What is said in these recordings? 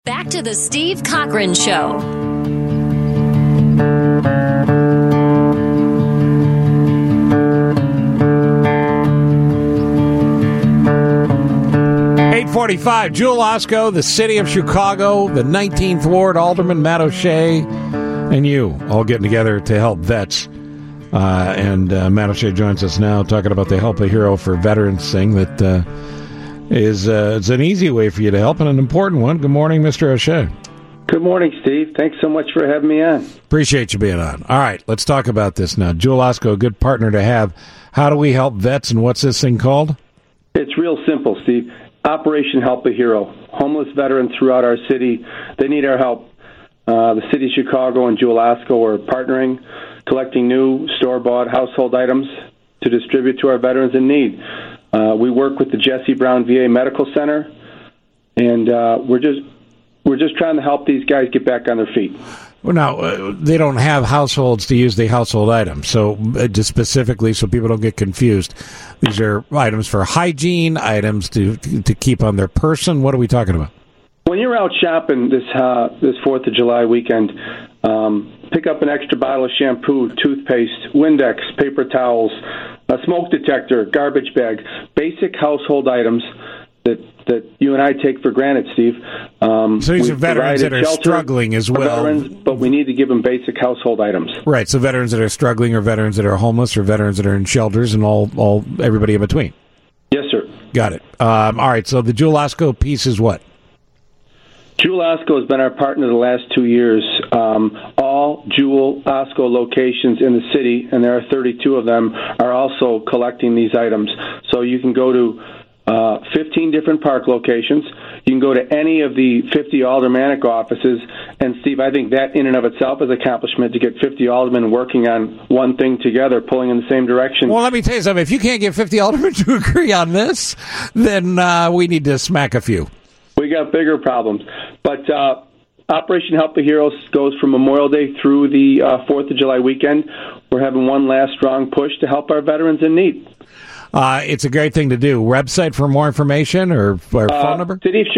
Back to the Steve Cochran Show. Jewel Osco, the city of Chicago, the 19th Ward, Alderman Matt O'Shea, and you all getting together to help vets. And Matt O'Shea joins us now talking about the Help a Hero for Veterans thing that is it's an easy way for you to help and an important one. Good morning, Mr. O'Shea. Good morning, Steve. Thanks so much for having me on. Appreciate you being on. All right, let's talk about this now. Jewel Osco, a good partner to have. How do we help vets, and what's this thing called? It's real simple, Steve. Operation Help a Hero. Homeless veterans throughout our city, they need our help. The city of Chicago and Jewel Osco are partnering, collecting new store-bought household items to distribute to our veterans in need. We work with the Jesse Brown VA Medical Center, and we're just trying to help these guys get back on their feet. Well, now, they don't have households to use the household items, so just specifically so people don't get confused. These are items for hygiene, items to keep on their person. What are we talking about? When you're out shopping this 4th of July weekend, pick up an extra bottle of shampoo, toothpaste, Windex, paper towels, a smoke detector, garbage bag, basic household items that you and I take for granted, Steve. So these are veterans that are struggling as well. Veterans, but we need to give them basic household items. Right, so veterans that are struggling or veterans that are homeless or veterans that are in shelters and all everybody in between. Yes, sir. Got it. All right, so the Jewel Osco piece is what? Jewel Osco has been our partner the last 2 years. All Jewel Osco locations in the city, and there are 32 of them, are also collecting these items. So you can go to 15 different park locations. You can go to any of the 50 aldermanic offices. And, Steve, I think that in and of itself is an accomplishment to get 50 aldermen working on one thing together, pulling in the same direction. Well, let me tell you something. If you can't get 50 aldermen to agree on this, then we need to smack a few. We got bigger problems. But Operation Help a Hero goes from Memorial Day through the 4th of July weekend. We're having one last strong push to help our veterans in need. It's a great thing to do. Website for more information or phone number?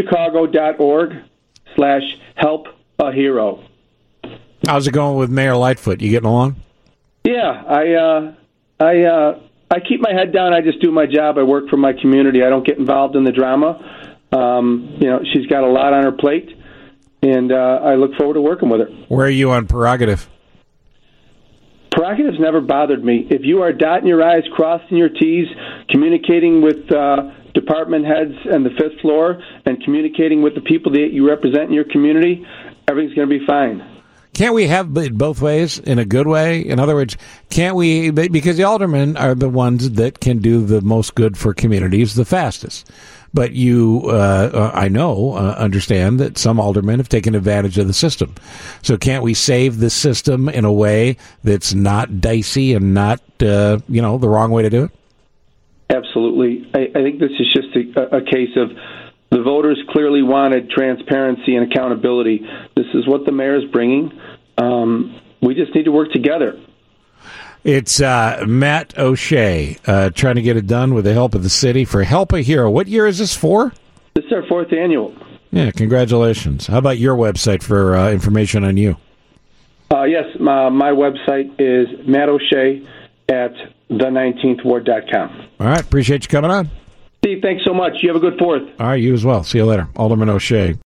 cityofchicago.org/help-a-hero. How's it going with Mayor Lightfoot? You getting along? Yeah, I keep my head down. I just do my job. I work for my community. I don't get involved in the drama. She's got a lot on her plate, and I look forward to working with her. Where are you on prerogative? Prerogatives never bothered me. If you are dotting your I's, crossing your T's, communicating with department heads and the fifth floor, and communicating with the people that you represent in your community, everything's going to be fine. Can't we have it both ways in a good way? In other words, can't we, because the aldermen are the ones that can do the most good for communities the fastest. But you, I know, understand that some aldermen have taken advantage of the system. So can't we save the system in a way that's not dicey and not, the wrong way to do it? Absolutely. I think this is just a case of the voters clearly wanted transparency and accountability. This is what the mayor is bringing. We just need to work together. It's Matt O'Shea trying to get it done with the help of the city for Help a Hero. What year is this for? This is our 4th annual. Yeah, congratulations. How about your website for information on you? Yes, my website is Matt O'Shea at the19thward.com. All right, appreciate you coming on. Steve, thanks so much. You have a good 4th. All right, you as well. See you later. Alderman O'Shea.